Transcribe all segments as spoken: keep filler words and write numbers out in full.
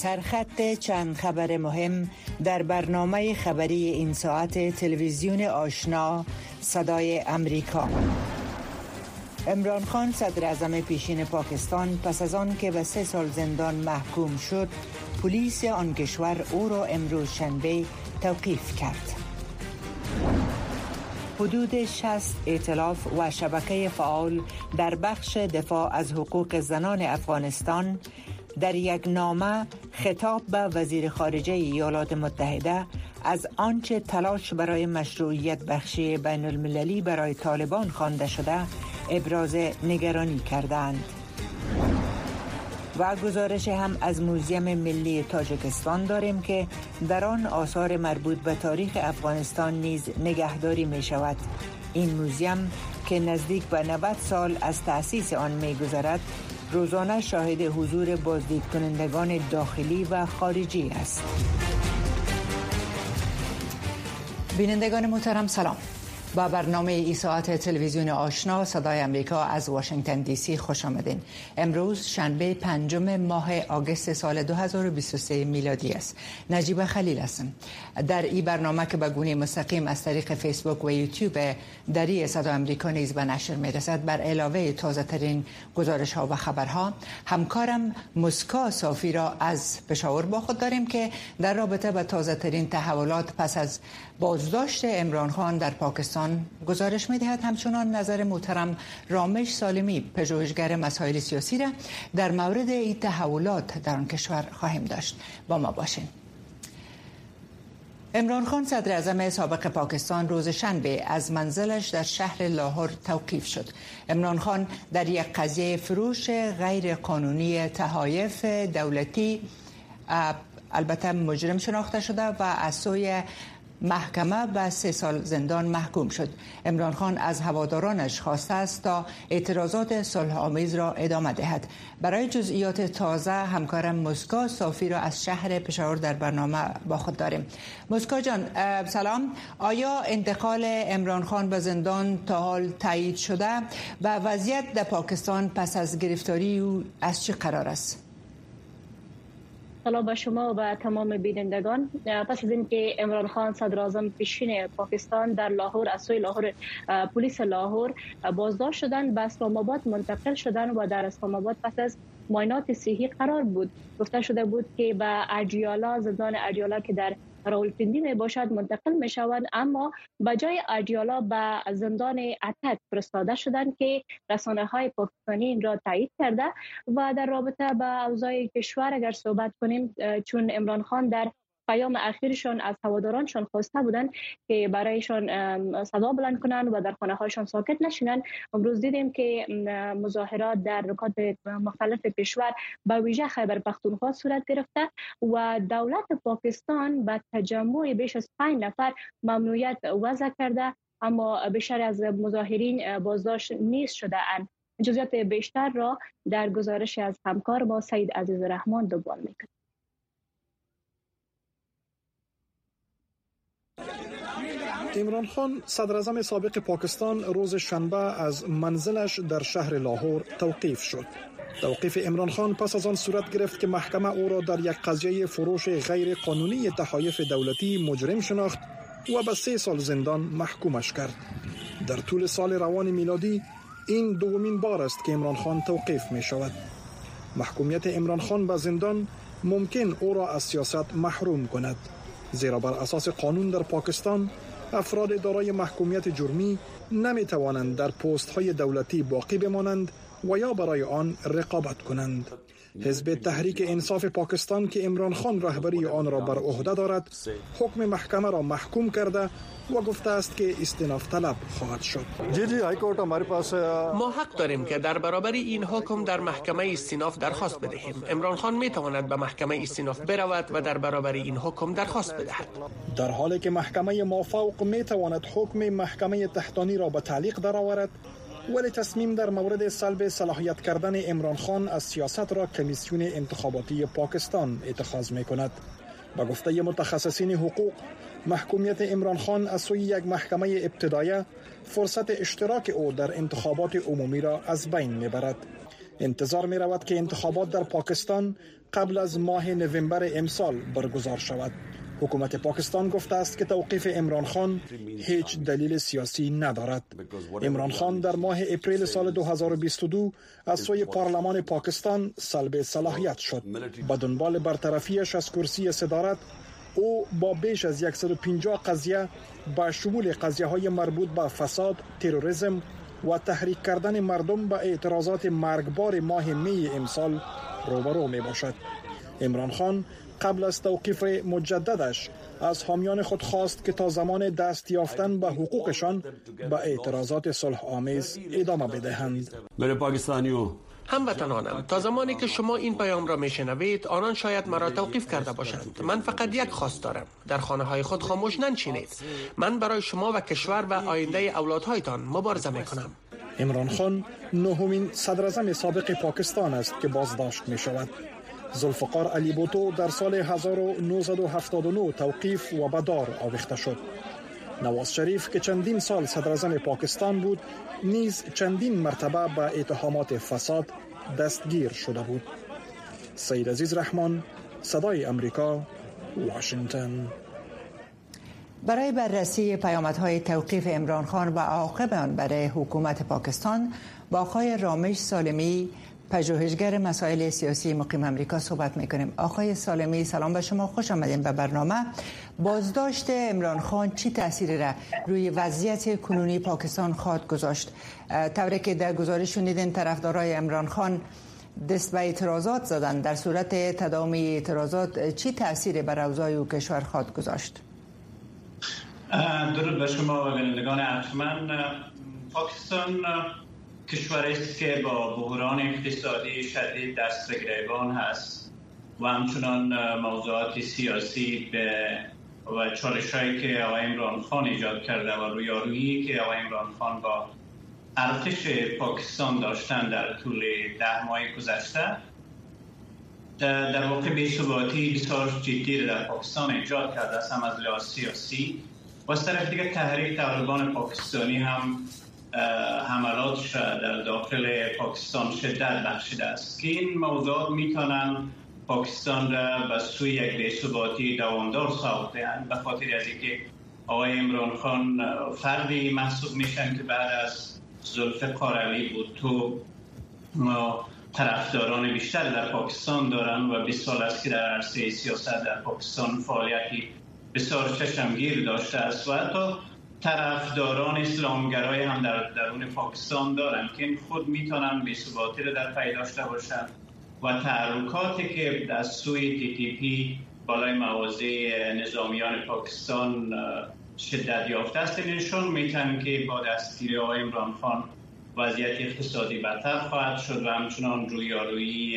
سرخط چند خبر مهم در برنامه خبری این ساعت تلویزیون آشنا صدای امریکا. عمران خان صدر اعظم پیشین پاکستان پس از آن که به سه سال زندان محکوم شد، پلیس آن کشور او را امروز شنبه توقیف کرد. حدود شصت ائتلاف و شبکه فعال در بخش دفاع از حقوق زنان افغانستان در یک نامه خطاب به وزیر خارجه ایالات متحده از آنچه تلاش برای مشروعیت بخشی بین المللی برای طالبان خوانده شده ابراز نگرانی کردند. و گزارش هم از موزیم ملی تاجیکستان داریم که در آن آثار مربوط به تاریخ افغانستان نیز نگهداری می شود. این موزیم که نزدیک به نود سال از تأسیس آن می گذرد، روزانه شاهد حضور بازدید کنندگان داخلی و خارجی است. بینندگان محترم سلام. با برنامه ای ساعت تلویزیون آشنا صدای امریکا از واشنگتن دی سی خوش آمدین. امروز شنبه پنجم ماه آگوست سال دو هزار و بیست و سه میلادی است. نجیب خلیل هستم. در این برنامه که به گونه مستقیم از طریق فیسبوک و یوتیوب دری صدای امریکا نیز به نشر میرسد، بر علاوه تازه ترین گزارش ها و خبرها، همکارم مسکا صافی را از پشاور با خود داریم که در رابطه با تازه ترین تحولات پس از بازداشت عمران خان در پاکستان گزارش می‌دهد. همچنان نظر محترم رامش سالمی، پژوهشگر مسائل سیاسی را در مورد این تحولات در آن کشور خواهیم داشت. با ما باشین. عمران خان صدر اعظم سابق پاکستان روز شنبه از منزلش در شهر لاهور توقیف شد. عمران خان در یک قضیه فروش غیر قانونی تحایف دولتی البته مجرم شناخته شده و از سوی محکمه به سه سال زندان محکوم شد. عمران خان از هوادارانش خواسته است تا اعتراضات صلح آمیز را ادامه دهد. برای جزئیات تازه همکارم مسکا صافی را از شهر پشاور در برنامه با خود داریم. مسکا جان سلام. آیا انتقال عمران خان به زندان تا حال تایید شده و وضعیت در پاکستان پس از گرفتاری او از چه قرار است؟ سلام به شما و به تمام بینندگان. پس از اینکه عمران خان صدر اعظم پیشین پاکستان در لاهور از سوی لاهور پلیس لاهور بازداشت شدند، به اسلام آباد منتقل شدند و در اسلام آباد پس از معاینات صحی قرار بود. گفته شده بود که به اجیالا، زندان اجیالا که در راولپنڈی می باشد منتقل می شوند، اما به جای اجیالا به زندان اتک فرستاده شدند که رسانه های پاکستانی این را تایید کرده. و در رابطه با اوضاع کشور اگر صحبت کنیم، چون عمران خان در پیام اخیرشان از هوادارانشان خواسته بودند که برایشان صدا بلند کنند و در خانه هاشان ساکت نشینند، امروز دیدیم که مظاهرات در نقاط مختلف کشور به ویژه خیبر پختونخوا صورت گرفته و دولت پاکستان به تجمع بیش از پنج نفر ممنوعیت وضع کرده، اما بیشتر از مظاهرین بازداشت نیست شده اند. جزئیات بیشتر را در گزارش از همکار ما سید عزیز رحمان دنبال می‌کنیم. عمران خان صدر اعظم سابق پاکستان روز شنبه از منزلش در شهر لاهور توقیف شد. توقیف عمران خان پس از آن صورت گرفت که محکمه او را در یک قضیه فروش غیر قانونی تحایف دولتی مجرم شناخت و به سه سال زندان محکومش کرد. در طول سال روان میلادی این دومین بار است که عمران خان توقیف می شود. محکومیت عمران خان به زندان ممکن او را از سیاست محروم کند، زیرا بر اساس قانون در پاکستان افراد دارای محکومیت جرمی نمی توانند در پست های دولتی باقی بمانند و یا برای آن رقابت کنند. حزب تحریک انصاف پاکستان که عمران خان رهبری آن را بر عهده دارد، حکم محکمه را محکوم کرده و گفته است که استئناف طلب خواهد شد. ما حق داریم که در برابر این حکم در محکمه استئناف درخواست بدهیم. عمران خان می تواند به محکمه استئناف برود و در برابر این حکم درخواست بدهد. در حالی که محکمه مافوق می تواند حکم محکمه تحتانی را به تعلیق درآورد، ولی تصمیم در مورد سلب صلاحیت کردن عمران خان از سیاست را کمیسیون انتخاباتی پاکستان اتخاذ می کند. با گفته متخصصین حقوق، محکومیت عمران خان از سوی یک محکمه ابتدایه فرصت اشتراک او در انتخابات عمومی را از بین میبرد. انتظار می رود که انتخابات در پاکستان قبل از ماه نوامبر امسال برگزار شود. حکومت پاکستان گفته است که توقیف عمران خان هیچ دلیل سیاسی ندارد. عمران خان در ماه اپریل سال دو هزار و بیست و دو از سوی پارلمان پاکستان سلب صلاحیت شد. با دنبال برطرفیش از کرسی صدارت، او با بیش از صد و پنجاه قضیه با شمول قضیه های مربوط به فساد، تروریسم و تحریک کردن مردم به اعتراضات مرگبار ماه می امسال روبرو می باشد. عمران خان قبل از توقیف مجددش از حامیان خود خواست که تا زمان دست یافتن به حقوقشان به اعتراضات صلح آمیز ادامه بدهند. برای پاکستانیو هموطنانم، تا زمانی که شما این پیام را میشنوید آنان شاید مرا توقیف کرده باشند. من فقط یک خواست دارم: در خانه های خود خاموش ننشینید. من برای شما و کشور و آینده اولادهایتان مبارزه میکنم. عمران خان نهمین صدر اعظم سابق پاکستان است که بازداشت می شود. ذوالفقار علی بوتو در سال هزار و نهصد و هفتاد و نه توقیف و به دار آویخته شد. نواز شریف که چندین سال صدر اعظم پاکستان بود نیز چندین مرتبه به اتهامات فساد دستگیر شده بود. سید عزیز رحمان، صدای امریکا، واشنگتن. برای بررسی پیامدهای توقیف عمران خان و عواقب آن برای حکومت پاکستان با آقای رامش سالمی، پژوهشگر مسائل سیاسی مقیم امریکا صحبت میکنیم. آقای سالمی، سلام به شما، خوش آمدین به برنامه. بازداشت عمران خان چی تأثیری را روی وضعیت کنونی پاکستان خواهد گذاشت؟ طوری که در گزارش شنیدین طرفدارای عمران خان دست به اعتراضات زدن. در صورت تداوم اعتراضات چی تأثیری بر اوضاع و کشور خواهد گذاشت؟ درود به شما و بینندگان ارجمند. پاکستان کشوری است که با بحران اقتصادی شدید دست به گریبان هست و همچنان موضوعات سیاسی و چالش‌هایی که آقای عمران خان ایجاد کرده و رویارویی که آقای عمران خان با ارتش پاکستان داشتن در طول ده ماه گذشته در واقع بی‌ثباتی بسیار جدی در پاکستان ایجاد کرده است، هم از لحاظ سیاسی و از طرف دیگر تحریک طالبان پاکستانی هم حملاتش در داخل پاکستان شدت بخشیده است که این موضوعات میتونن پاکستان را به سوی یک بی‌ثباتی دوامدار سوق دهند، به خاطر از اینکه آقای عمران خان فردی محسوب میشن که بعد از ذوالفقار علی بوتو طرفداران بیشتر در پاکستان دارن و بیست سال است که در عرصه سیاست در پاکستان فعالیتی بسیار چشمگیر داشته است و حتی طرفداران اسلامگرای هم در درون پاکستان دارند که این خود میتونن بی‌ثباتی را در پی داشته باشند و تحرکاتی که از سوی تی تی پی بالای مواضع نظامیان پاکستان شدت یافته است نشون میتن که با دستگیری آقای عمران خان وضعیت اقتصادی بدتر خواهد شد و همچنان رویارویی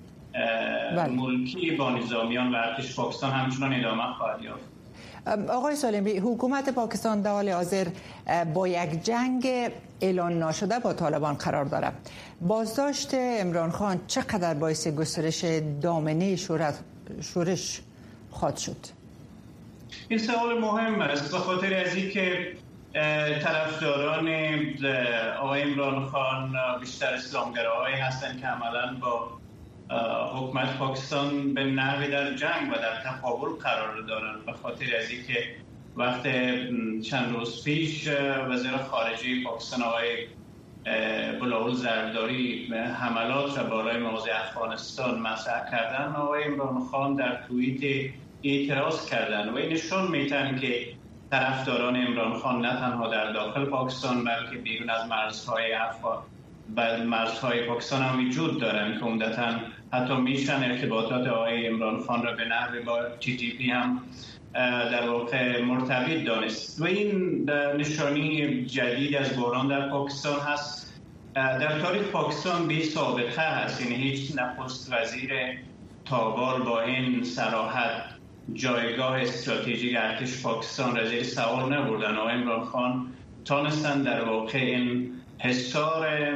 ملکی با نظامیان و ارتش پاکستان همچنان ادامه خواهد یافت. آقای سالمی، حکومت پاکستان در حال حاضر با یک جنگ اعلان ناشده با طالبان قرار دارد. بازداشت عمران خان چقدر باعث گسترش دامنه شورش خواهد شد؟ این سوال مهم است به خاطر از اینکه طرفداران آقای عمران خان بیشتر اسلامگراهایی هستند که عملاً با حکومت پاکستان به نحوی در جنگ و در تقابل قرار دارند، به خاطر از اینکه وقت چند روز پیش وزیر خارجه پاکستان آقای بلاول زرداری حملات را بالای مواضع افغانستان مطرح کردن، آقای عمران خان در توییت اعتراض کردن و این نشون میتن که طرفداران عمران خان نه تنها در داخل پاکستان بلکه بیرون از مرزهای افغان بل مرزهای پاکستان هم وجود دارن که عمدتاً حتی میشن ارتباطات آقای عمران خان را به نحوی با تی تی پی هم در واقع مرتبط دانست و این نشانی جدید از بحران در پاکستان هست. در تاریخ پاکستان بی سابقه هست، یعنی هیچ نخست وزیر تابال با این صراحت جایگاه استراتژیک ارتش پاکستان را زیر سوال نبردن. آقای عمران خان تانستن در واقع این حصار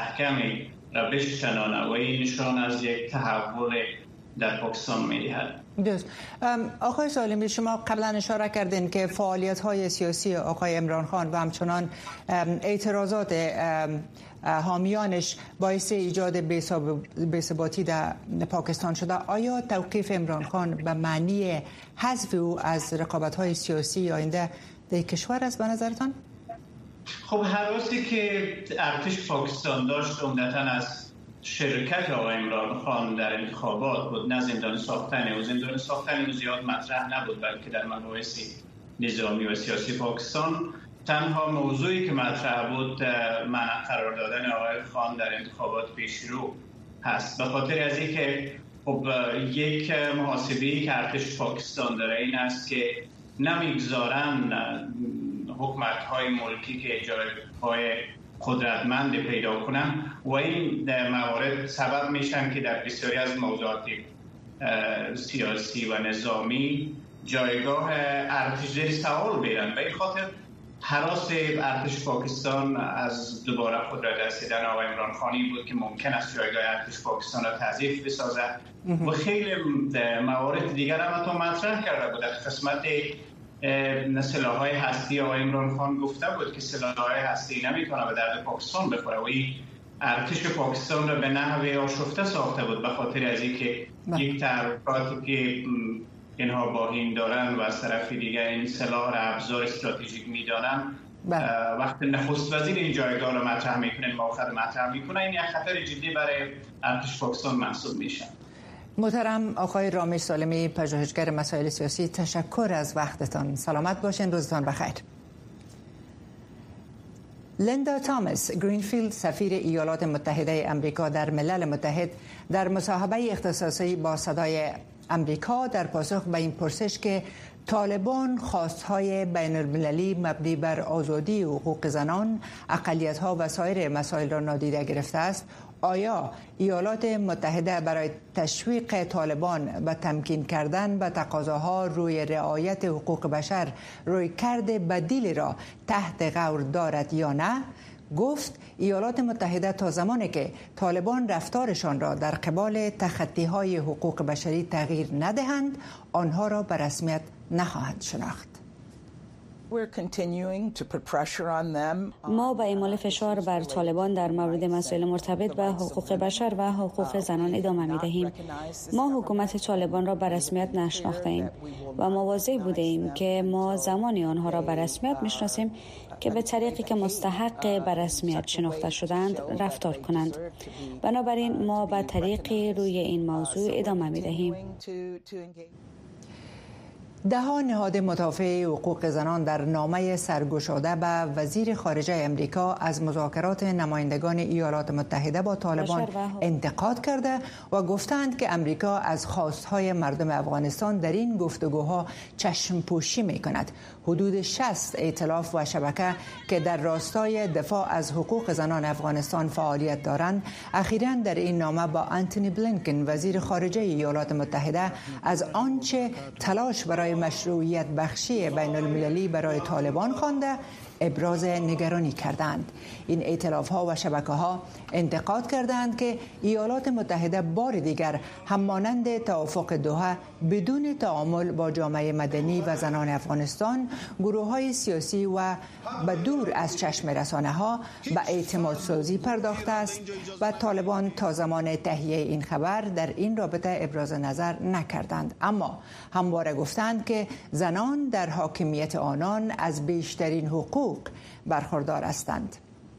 مستحکمی را بشکنانه و این نشان از یک تحول در پاکستان می‌دهد. درست. آقای سالمی، شما قبلا اشاره کردین که فعالیت‌های سیاسی آقای عمران خان و همچنان اعتراضات حامیانش باعث ایجاد بی‌ثباتی در پاکستان شده. آیا توقیف عمران خان به معنی حذف او از رقابت‌های سیاسی آینده در کشور است به نظرتان؟ خب هراسی که ارتش پاکستان داشت عمدتاً از شرکت آقای عمران خان در انتخابات بود، نه زندان ساختن و زندان ساختن زیاد مطرح نبود، بلکه در مباحث نظامی و سیاسی پاکستان تنها موضوعی که مطرح بود منع قرار دادن آقای خان در انتخابات پیشرو هست. به خاطر از اینکه خب یک محاسبه‌ای که ارتش پاکستان داره این است که نمیگذارن حکومت‌های ملکی که جایگاه قدرتمند پیدا کنن و این موارد سبب میشن که در بسیاری از موضوعات سیاسی و نظامی جایگاه ارتش زیر سوال برن. به این خاطر هراس ارتش پاکستان از دوباره قدرت رسیدن آقای عمران خانی بود که ممکن است جایگاه ارتش پاکستان را تضعیف بسازد و خیلی موارد دیگر هم تو مطرح کرده بود. در قسمت سلاح‌های هستی آقای عمران خان گفته بود که سلاح‌های هستی نمی‌تونه به درد پاکستان بخوره و این ارتش پاکستان را به نحوی آشفته ساخته بود به خاطر از اینکه یک تحرکاتی که اینها باهیم دارن و از طرف دیگر این سلاح را ابزار استراتژیک می‌دانن وقتی نخست وزیر این جایگاه را مطرح می‌کنه موقع مطرح می‌کنه این یک خطر جدی برای ارتش پاکستان محسوب میشه. محترم آقای رامش سالمی، پژوهشگر مسائل سیاسی، تشکر از وقتتان. سلامت باشین، روزتان بخیر. لیندا تامس گرینفیلد، سفیر ایالات متحده آمریکا در ملل متحد، در مصاحبه اختصاصی با صدای آمریکا در پاسخ به این پرسش که طالبان خواستهای بین المللی مبنی بر آزادی و حقوق زنان، اقلیت‌ها و سایر مسائل را نادیده گرفته است، آیا ایالات متحده برای تشویق طالبان و تمکین کردن به تقاضاها روی رعایت حقوق بشر رویکرد بدیلی را تحت غور دارد یا نه؟ گفت ایالات متحده تا زمانی که طالبان رفتارشان را در قبال تخطی‌های حقوق بشری تغییر ندهند، آنها را به رسمیت نخواهند شناخت. ما با اعمال فشار بر طالبان در مورد مسائل مرتبط به حقوق بشر و حقوق زنان ادامه می دهیم. ما حکومت طالبان را به رسمیت نشناخته ایم و مواظب بوده ایم که ما زمانی آنها را به رسمیت میشناسیم که به طریقی که مستحق به رسمیت شناخته شدند رفتار کنند. بنابراین ما به طریقی روی این موضوع ادامه می دهیم. ده ها نهاد مدافع حقوق زنان در نامه سرگشاده به وزیر خارجه امریکا از مذاکرات نمایندگان ایالات متحده با طالبان انتقاد کرده و گفتند که امریکا از خواستهای مردم افغانستان در این گفتگوها چشم پوشی می کند. حدود شصت ائتلاف و شبکه که در راستای دفاع از حقوق زنان افغانستان فعالیت دارند، اخیراً در این نامه با آنتونی بلینکن وزیر خارجه ایالات متحده از آنچه تلاش برای مشروعیت بخشی بین المللی برای طالبان خوانده ابراز نگرانی کردند. این ائتلاف‌ها و شبکه‌ها انتقاد کردند که ایالات متحده بار دیگر همانند توافق دوحه بدون تعامل با جامعه مدنی و زنان افغانستان، گروه‌های سیاسی و به دور از چشم رسانه‌ها به اعتماد سازی پرداخته است و طالبان تا زمان تهیه این خبر در این رابطه ابراز نظر نکردند. اما همواره گفتند که زنان در حاکمیت آنان از بیشترین حقوق برخوردار هستند.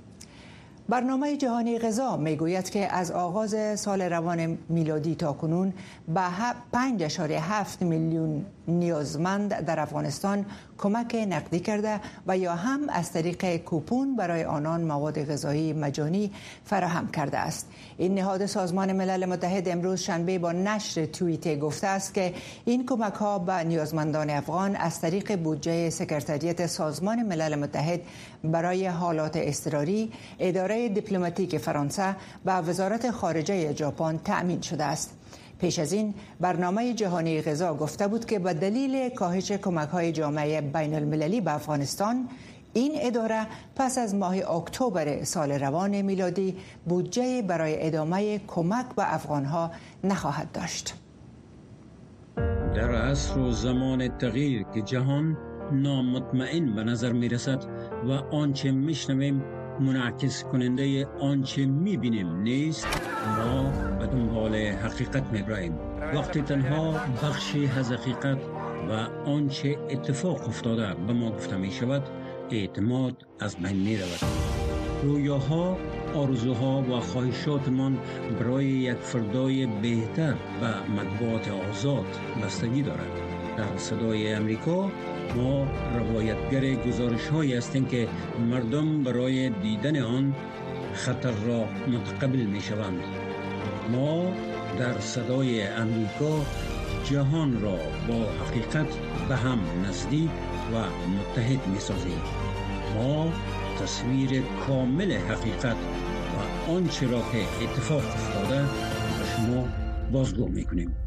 برنامه جهانی غذا میگوید که از آغاز سال روان میلادی تا کنون به پنج اشاره هفت میلیون نیازمند در افغانستان کمک نقدی کرده و یا هم از طریق کوپون برای آنان مواد غذایی مجانی فراهم کرده است. این نهاد سازمان ملل متحد امروز شنبه با نشر توییت گفته است که این کمک ها به نیازمندان افغان از طریق بودجه سکرتریت سازمان ملل متحد برای حالات اضطراری، اداره دیپلماتیک فرانسه و وزارت خارجه ژاپن تأمین شده است. پیش از این برنامه جهانی غذا گفته بود که به دلیل کاهش کمک‌های جامعه بین المللی به افغانستان، این اداره پس از ماه اکتبر سال روان میلادی بودجه برای ادامه کمک به افغانها نخواهد داشت. در عصر و زمان تغییر که جهان نامطمئن به نظر می رسد و آنچه می شنویم منعکس کننده آنچه می بینیم نیست، ما به دنبال حقیقت می براییم. وقتی تنها بخشی از حقیقت و آنچه اتفاق افتاده به ما گفته می شود، اعتماد از بین می رود. رویاها، آرزوها و خواهشاتمان برای یک فردای بهتر و مطبوعات آزاد بستگی دارد. در صدای امریکا ما روایتگر گزارش هایی هستیم که مردم برای دیدن آن خطر را متقبل می شوند. ما در صدای امریکا جهان را با حقیقت به هم نزدیک و متحد می سازیم. ما تصویر کامل حقیقت و آنچه را که اتفاق افتاده به شما بازگو می کنیم.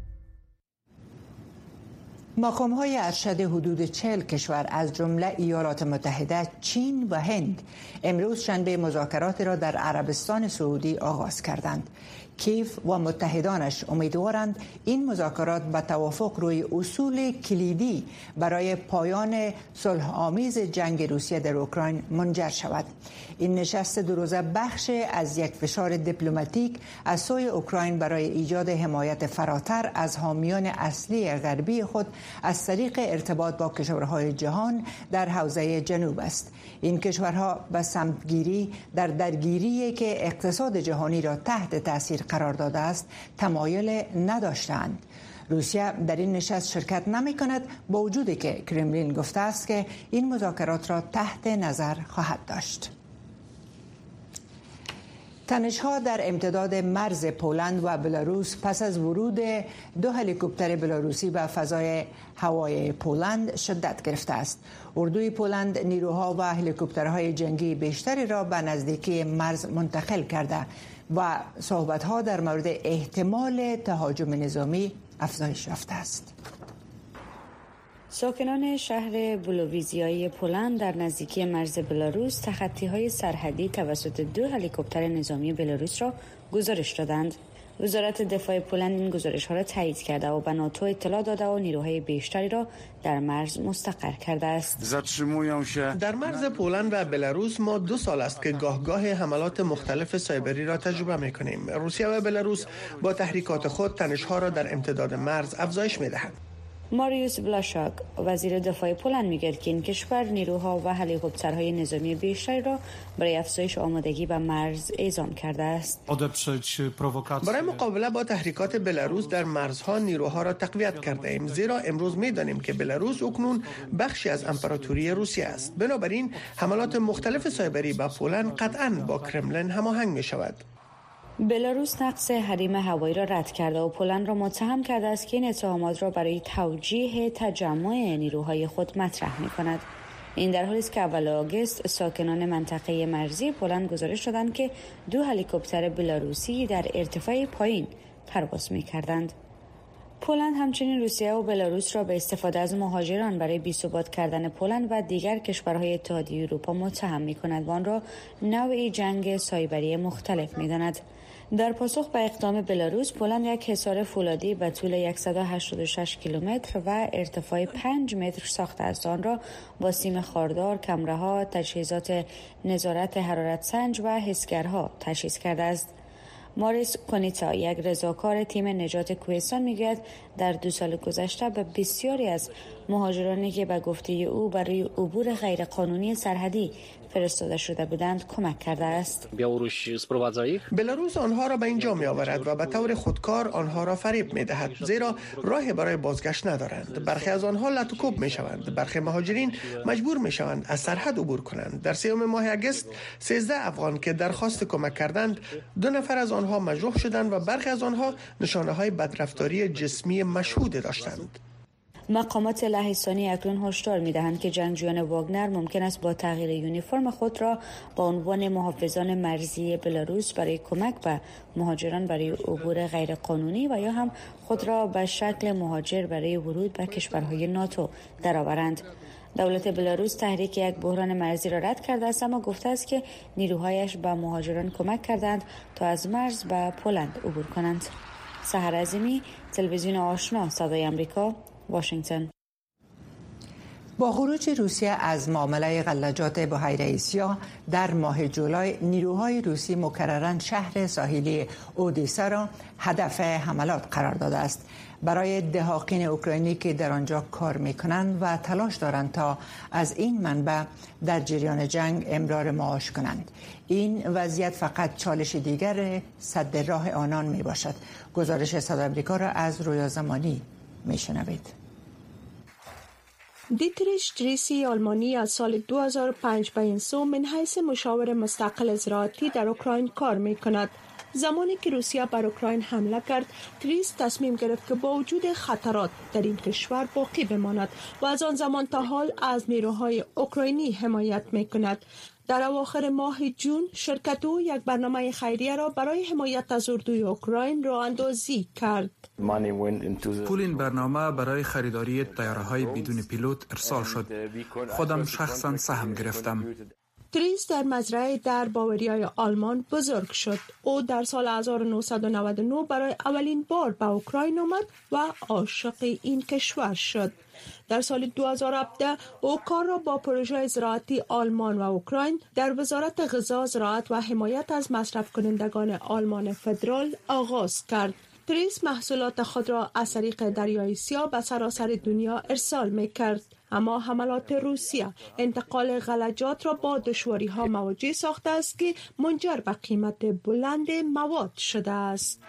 مقام‌های ارشد حدود چهل کشور از جمله ایالات متحده، چین و هند امروز شنبه مذاکرات را در عربستان سعودی آغاز کردند. کیف و متحدانش امیدوارند این مذاکرات به توافق روی اصول کلیدی برای پایان صلح‌آمیز جنگ روسیه در اوکراین منجر شود. این نشست دو روزه بخش از یک فشار دیپلماتیک از سوی اوکراین برای ایجاد حمایت فراتر از حامیان اصلی غربی خود از طریق ارتباط با کشورهای جهان در حوزه جنوب است. این کشورها به سمتگیری در درگیری که اقتصاد جهانی را تحت تاثیر قرار داده است تمایل نداشتند. روسیه در این نشست شرکت نمی کند، با وجودی که کرملین گفته است که این مذاکرات را تحت نظر خواهد داشت. تنش‌ها در امتداد مرز پولند و بلاروس پس از ورود دو هلیکوپتر بلاروسی به فضای هوایی پولند شدت گرفته است. اردوی پولند نیروها و هلیکوپترهای جنگی بیشتری را به نزدیکی مرز منتقل کرده و صحبت‌ها در مورد احتمال تهاجم نظامی افزایش یافته است. ساکنان شهر بولوویزیای پولند در نزدیکی مرز بلاروس تخطی‌های سرحدی توسط دو هلیکوپتر نظامی بلاروس را گزارش دادند. وزارت دفاع پولند این گزارش‌ها را تایید کرده و به ناتو اطلاع داده و نیروهای بیشتری را در مرز مستقر کرده است. در مرز پولند و بلاروس ما دو سال است که گاه گاه حملات مختلف سایبری را تجربه می‌کنیم. روسیه و بلاروس با تحریکات خود تنش‌ها را در امتداد مرز افزایش می‌دهند. ماریوس بلاشاک وزیر دفاع پولند میگوید که این کشور نیروها و هلیکوپترهای نظامی بیشتری را برای افزایش آمادگی به مرز اعزام کرده است. برای مقابله با تحریکات بلاروس در مرزها نیروها را تقویت کرده ایم، زیرا امروز می‌دانیم که بلاروس اکنون بخشی از امپراتوری روسیه است. بنابراین حملات مختلف سایبری به پولند قطعاً با کرملین هماهنگ می‌شود. بلاروس نقض حریم هوایی را رد کرده و پولند را متهم کرده است که این اتهامات را برای توجیه تجمع نیروهای خود مطرح می‌کند. این در حالی است که اول آگوست ساکنان منطقه مرزی پولند گزارش دادند که دو هلیکوپتر بلاروسی در ارتفاع پایین پرواز می‌کردند. پولند همچنین روسیه و بلاروس را به استفاده از مهاجران برای بی‌ثبات کردن پولند و دیگر کشورهای اتحادیه اروپا متهم می‌کند و آن را نوعی جنگ سایبری مختلف می‌داند. در پاسخ به اقدام بلاروس، پولند یک حصار فولادی به طول صد و هشتاد و شش کیلومتر و ارتفاع پنج متر ساخته است. آن را با سیم خاردار، کمره‌ها، تجهیزات نظارت حرارت سنج و حسگرها تجهیز کرده است. ماریس کونیتا، یک رضاکار تیم نجات کوهستان، میگوید در دو سال گذشته به بسیاری از مهاجرانی که به گفته او برای عبور غیرقانونی سرحدی فرستاده شده بودند کمک کرده است. بلاروس آنها را به اینجا می آورد و به طور خودکار آنها را فریب می دهد، زیرا راهی برای بازگشت ندارند. برخی از آنها لطوکوب می شوند. برخی مهاجرین مجبور می شوند از سرحد عبور کنند. در سوم ماه اگست سیزده افغان که درخواست کمک کردند، دو نفر از آنها مجروح شدند و برخی از آنها نشانه های بدرفتاری جسمی مشهود داشتند. مقامات لهستانی اکنون هشدار می‌دهند که جنگجویان واگنر ممکن است با تغییر یونیفرم خود را با عنوان محافظان مرزی بلاروس برای کمک به مهاجران برای عبور غیرقانونی و یا هم خود را به شکل مهاجر برای ورود به کشورهای ناتو درآورند. دولت بلاروس تحریک یک بحران مرزی را رد کرده است، اما گفته است که نیروهایش به مهاجران کمک کردند تا از مرز به پولند عبور کنند. سحر عظیمی، تلویزیون آشنا، صدای آمریکا، واشنگتن. با خروج روسیه از معامله غلاجات بحیره ایسیا در ماه جولای، نیروهای روسی مکرراً شهر ساحلی اودیسا را هدف حملات قرار داده است. برای دهاقین اوکراینی که در آنجا کار می‌کنند و تلاش دارند تا از این منبع در جریان جنگ امرار معاش کنند. این وضعیت فقط چالش دیگر سد راه آنان میباشد. گزارش صدای آمریکا را از رویا زمانی میشنوید. دیتریش دریسی آلمانی از سال دو هزار و پنج به این سو من حیث مشاور مستقل زراعتی در اوکراین کار می کند. زمانی که روسیه بر اوکراین حمله کرد، تریس تصمیم گرفت که با وجود خطرات در این کشور باقی بماند و از آن زمان تا حال از نیروهای اوکراینی حمایت می کند. در اواخر ماه جون شرکت او یک برنامه خیریه را برای حمایت از اردوی اوکراین راه اندازی کرد. پول این برنامه برای خریداری طیاره‌های بدون پیلوت ارسال شد. خودم شخصا سهم گرفتم. تریس در مزرعه در باوریای آلمان بزرگ شد. او در سال هزار و نهصد و نود و نه برای اولین بار به اوکراین آمد و عاشق این کشور شد. در سال دو هزار و هفده او کار را با پروژه زراعتی آلمان و اوکراین در وزارت غذا، زراعت و حمایت از مصرف کنندگان آلمان فدرال آغاز کرد. تریس محصولات خود را از طریق دریای سیاه به سراسر دنیا ارسال می کرد. اما حملات روسیه انتقال غلجات را با دشواری ها مواجه ساخته است که منجر به قیمت بلند مواد شده است.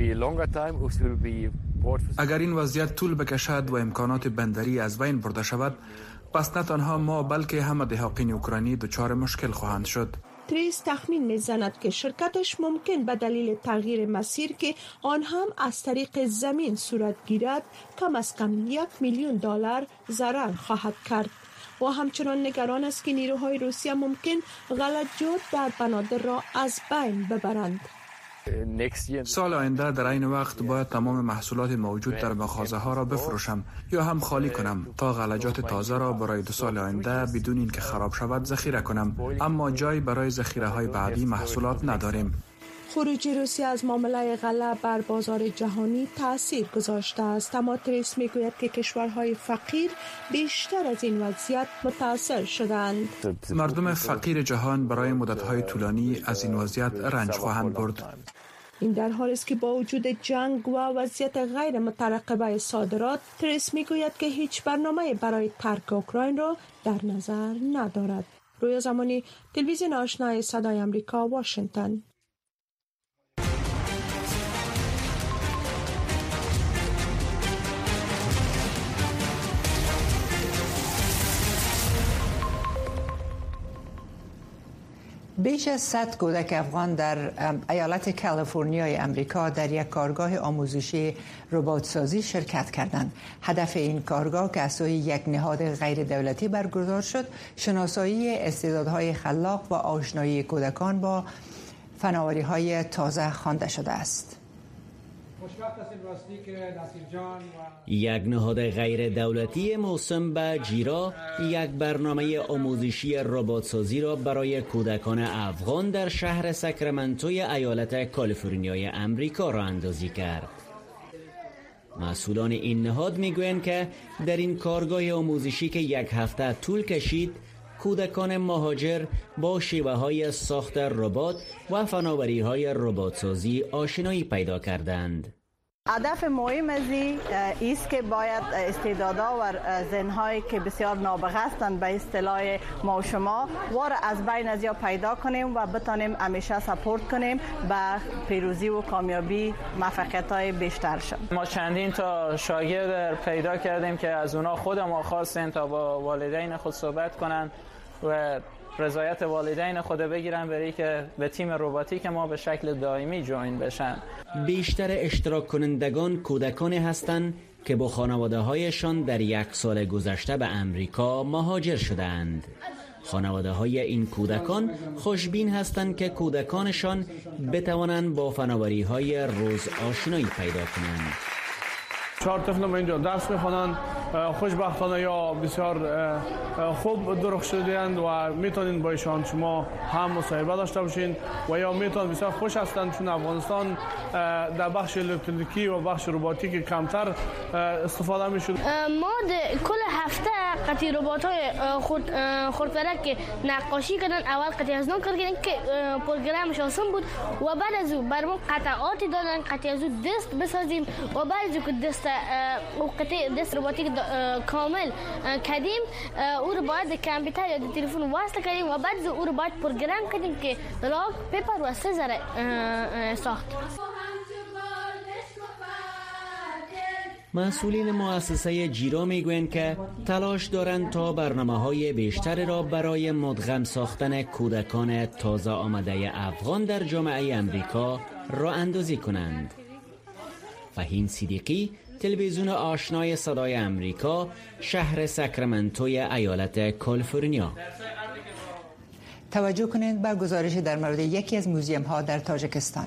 اگر این وضعیت طول بکشد و امکانات بندری از بین برده شود، پس نه تنها ما بلکه همه دهاقین اوکراینی دچار مشکل خواهند شد. تریس تخمین می‌زند که شرکتش ممکن به دلیل تغییر مسیر که آن هم از طریق زمین صورت گیرد کم از کم یک میلیون دلار ضرر خواهد کرد. و همچنان نگران است که نیروهای روسیه ممکن غلجات در بنادر را از بین ببرند. سال آینده در این وقت باید تمام محصولات موجود در مغازه ها را بفروشم یا هم خالی کنم تا غلجات تازه را برای دو سال آینده بدون اینکه خراب شود ذخیره کنم، اما جایی برای ذخیره های بعدی محصولات نداریم. خروج روسیه از معامله غله بر بازار جهانی تأثیر گذاشته است، اما تریس میگوید که کشورهای فقیر بیشتر از این وضعیت متاثر شدند. مردم فقیر جهان برای مدت‌های طولانی از این وضعیت رنج خواهند برد. این در حالی است که با وجود جنگ و وضعیت غیر مترقبه صادرات، تریس میگوید که هیچ برنامه برای ترک اوکراین را در نظر ندارد. رویا زمانی، تلویزیون آشنای، صدای آمریکا، واشنگتن. بیش از صد کودک افغان در ایالت کالیفرنیای امریکا در یک کارگاه آموزشی ربات‌سازی شرکت کردند. هدف این کارگاه که از سوی یک نهاد غیر دولتی برگزار شد، شناسایی استعدادهای خلاق و آشنایی کودکان با فناوری‌های تازه خوانده شده است. یک نهاد غیر دولتی موسوم به جیرا یک برنامه آموزشی ربات‌سازی را برای کودکان افغان در شهر ساکرامنتوی ایالت کالیفرنیای امریکا راه اندازی کرد. مسئولان این نهاد میگویند که در این کارگاه آموزشی که یک هفته طول کشید، کودکان مهاجر با شیوه های ساخت ربات و فناوری های ربات‌سازی آشنایی پیدا کردند. هدف مهم از این است که باید استعدادها و ذهن‌هایی که بسیار نابغه هستند به اصطلاح ما و شما وار از بین از یا پیدا کنیم و بتانیم همیشه سپورت کنیم به پیروزی و کامیابی موفقیت‌های بیشتر شد. ما چندین تا شاگرد پیدا کردیم که از اونا خود ما خواستیم تا با والدین خود صحبت کنن و رضایت والدین خود بگیرن برای که به تیم رباتیک ما به شکل دائمی جوین بشن. بیشتر اشتراک کنندگان کودکانی هستند که با خانواده‌هایشان در یک سال گذشته به امریکا مهاجر شدند. خانواده‌های این کودکان خوشبین هستند که کودکانشان بتوانند با فناوری‌های روز آشنایی پیدا کنند. چهار طفل ما اینجا درس می‌خوانند خوشبختانه یا بسیار خوب درخشیدند و میتونین با ایشان شما هم مصاحبه داشته باشین و یا میتونن بسیار خوش هستند چون افغانستان در بخش الکترونیکی و بخش روباتیک کمتر استفاده میشد. ما کل هفته قطعی ربات های خود خودپرک نقاشی کردن. اول قطعی از نو کردن که پروگرامش آسان بود و بعد از او بر ما قطعاتی دادن قطعی از او دست بسازیم و بعد از او که دست او قطعی دست رباتیک کامل کردیم او رو باید کامپیوتر یا تلفن وصل کردیم و بعد از او رو باید پروگرام کردیم که راک پیپر و سه ذره ساخت. مسئولین مؤسسه جیرا میگویند که تلاش دارند تا برنامه‌های بیشتری را برای مدغم ساختن کودکان تازه آمده افغان در جامعه امریکا راه اندازی کنند. فهیم صدیقی، تلویزیون آشنای صدای امریکا، شهر ساکرامنتوی ایالت کالیفرنیا. توجه کنید به گزارش در مورد یکی از موزیم ها در تاجیکستان.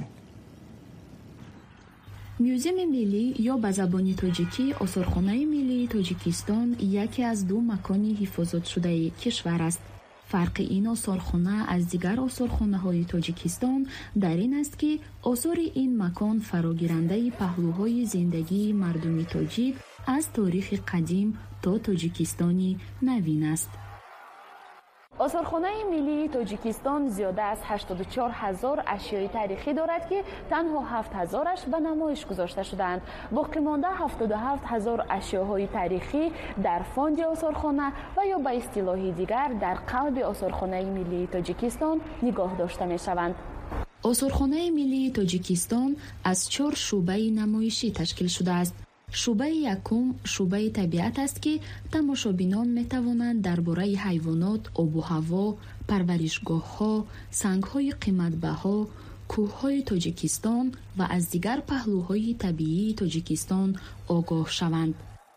موزیم ملی یا به زبان تاجیکی آثارخانه ملی تاجیکستان یکی از دو مکان حفاظت شده کشور است. فرق این آثارخانه از دیگر آثارخانه‌های تاجیکستان در این است که آثار این مکان فراگیرنده پهلوهای زندگی مردم تاجیک از تاریخ قدیم تا تاجیکستانی نوین است. آثارخانه ملی تاجیکستان زیاده از هشتاد و چهار هزار اشیای تاریخی دارد که تنها هفت هزارش به نمایش گذاشته شدند. باقی مانده هفتاد و هفت هزار اشیاهای تاریخی در فاند آثارخانه و یا به اصطلاح دیگر در قلب آثارخانه ملی تاجیکستان نگاه داشته می شوند. آثارخانه ملی تاجیکستان از چهار شعبه نمایشی تشکیل شده است. شعبه یکم شعبه طبیعت است که تماشابینان می توانند درباره حیوانات، آب و هوا، پرورشگاه‌ها، سنگ‌های قیمت‌بها، کوه‌های تاجیکستان و از دیگر پهلوهای طبیعی تاجیکستان آگاه شوند.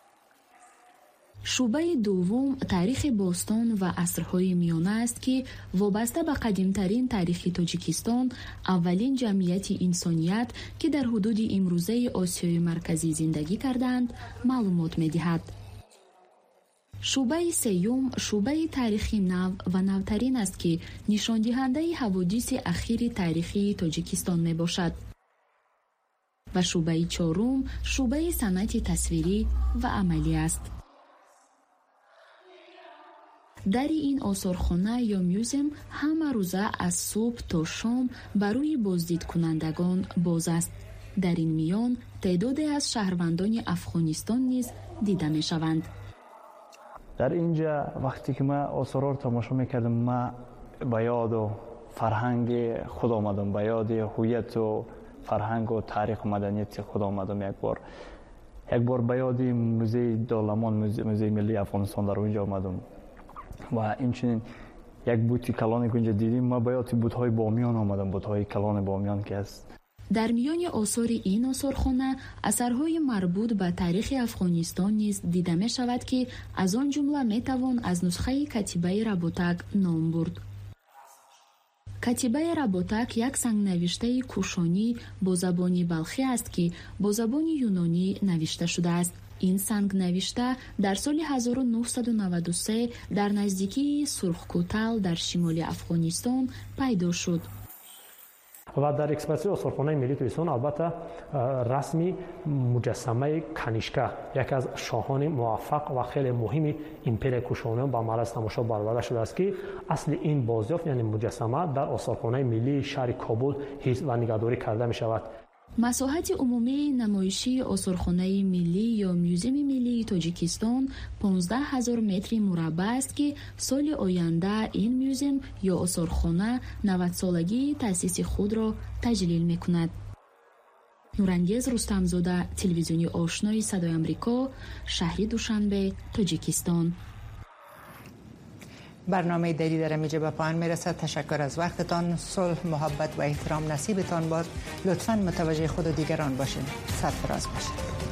شعبه دوم تاریخ باستان و عصرهای میانه است که وابسته به قدیمترین تاریخ تاجیکستان، اولین جمعیت انسانیت که در حدود امروزه آسیای مرکزی زندگی کردند معلومات می‌دهد. شعبه سوم شعبه تاریخی نو و نوترین است که نشان دهنده حوادث اخیر تاریخی تاجیکستان میباشد. و شعبه چهارم شعبه صنعت تصویری و عملی است. در این آثارخانه یا میوزیم همه روزه از صبح تا شام برای بازدید کنندگان باز است. در این میان تعدادی از شهروندان افغانستان نیز دیده می شوند. در اینجا وقتی که من آثار رو تماشا میکردم من به یاد و فرهنگ خود آمدم، به یاد هویت و فرهنگ و تاریخ و مدنیت خود آمدم. یک بار یک بار به یاد موزه دارالمان، موزه ملی افغانستان در اونجا آمدم و اینچنین یک بوتی کلان که اونجا دیدیم ما به یاد بوت‌های بامیان آمدم، بوت‌های کلان بامیان که است. در میان آثار این آثارخانه اثرهای مربوط به تاریخ افغانستان نیز دیده می شود که از آن جمله می توان از نسخه کتیبه ربوتک نام برد. کتیبه ربوتک یک سنگ نوشته کوشانی با زبان بلخی است که با زبان یونانی نوشته شده است. این سنگ نوشته در سال هزار و نهصد و نود و سه در نزدیکی سرخکوتل در شمال افغانستان پیدا شد. و در اکسپوزیسیون آثارخانه ملی تاجیکستان البته رسمی مجسمه کنیشکا، یکی از شاهان موفق و خیلی مهمی امپرای کوشانیان با معرض تماشا برآورده شده است که اصل این بازیافت یعنی مجسمه در آثارخانه ملی شهر کابل حفظ و نگهداری کرده می شود. مساحت عمومی نمایشی آثارخانه ملی یا میوزیم ملی تاجیکستان پانزده هزار متر مربع است که سال آینده این میوزیم یا آثارخانه نود سالگی تأسیس خود را تجلیل می‌کند. نورانگیز رستمزاده، تلویزیونی آشنای صدای آمریکا، شهر دوشنبه، تاجیکستان. برنامه دری در اینجا به پایان میرسد. تشکر از وقتتان. صلح، محبت و احترام نصیبتان باد. لطفاً متوجه خود و دیگران باشید. سرفراز باشید.